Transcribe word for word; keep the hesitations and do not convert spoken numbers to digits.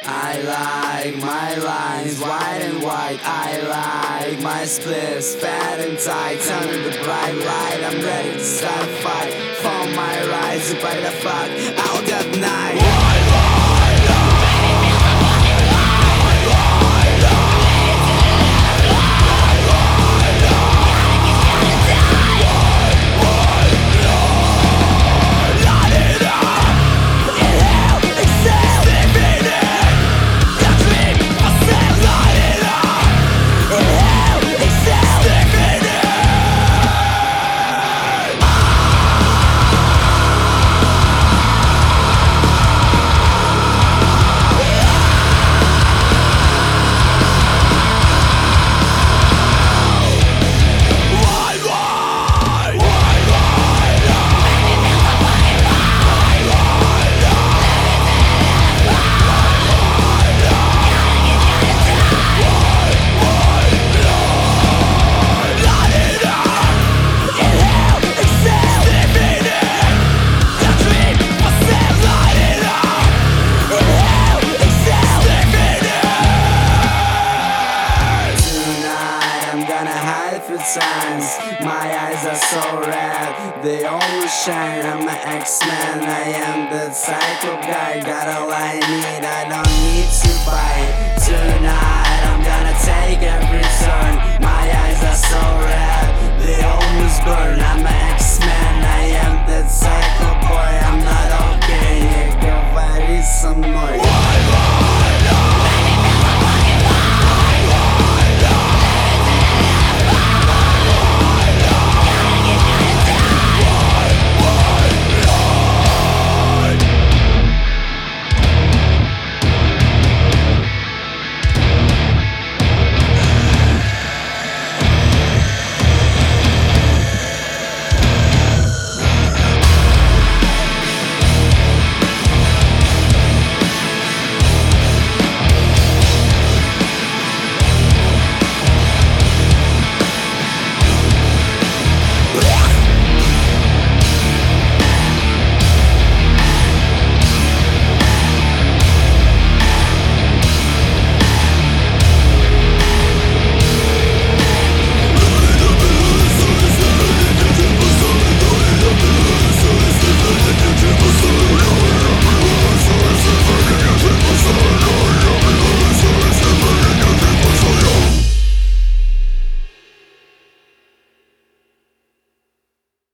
I like my lines white and white. I like my splits fat and tight. Turn on the bright light. I'm ready to start a fight. For my rights to fight the fuck out that night. Times. My eyes are so red, they always shine. I'm an X-Man, I am the psycho guy. Got all I need, I don't need to fight. Tonight I'm gonna take every turn. My eyes are so red, they almost burn. I'm an X-Man.